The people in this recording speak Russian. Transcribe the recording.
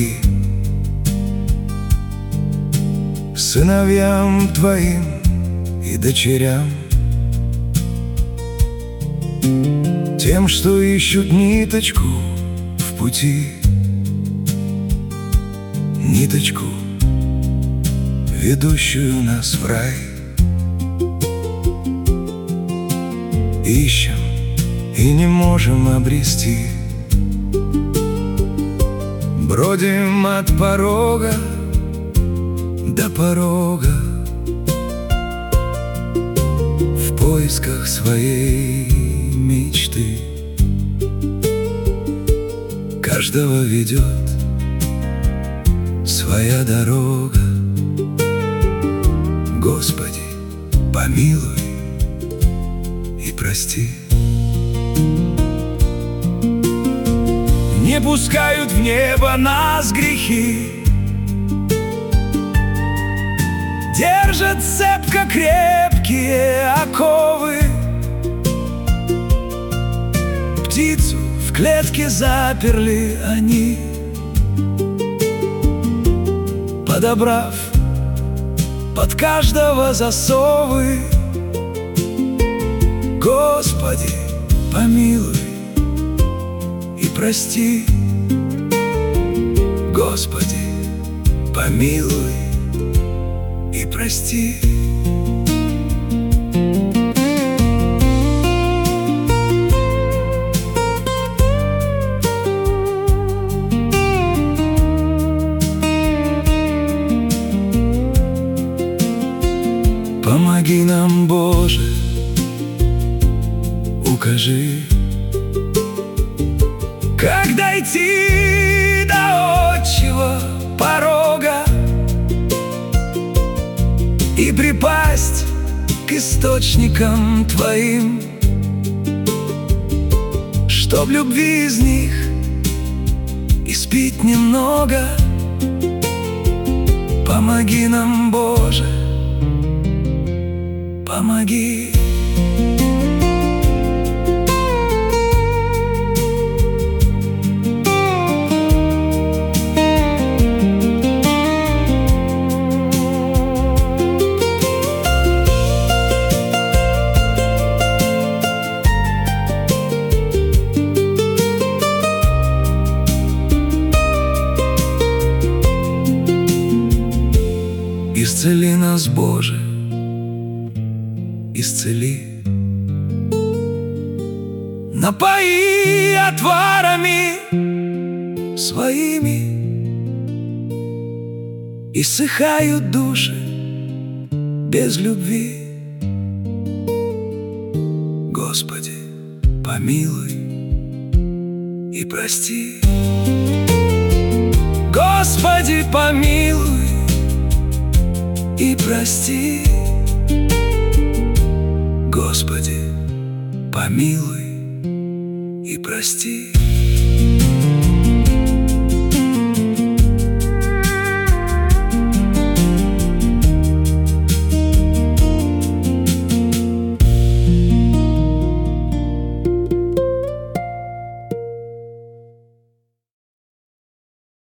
помоги сыновьям Твоим и дочерям, тем, что ищут ниточку в пути, ниточку, ведущую нас в рай. Ищем и не можем обрести, бродим от порога до порога в поисках своей мечты. Каждого ведет своя дорога. Господи, помилуй и прости. Не пускают в небо нас грехи, держат цепко крепкие оковы. Птицу в клетке заперли они, подобрав под каждого засовы. Господи, помилуй и прости. Господи, помилуй и прости. Помоги нам, Боже, укажи, как дойти до отчего порога и припасть к источникам Твоим, чтоб любви из них испить немного. Помоги нам, Боже, помоги. Исцели нас, Боже, исцели. Напои отварами своими, иссыхают души без любви. Господи, помилуй и прости. Господи, помилуй и прости. Господи, помилуй и прости.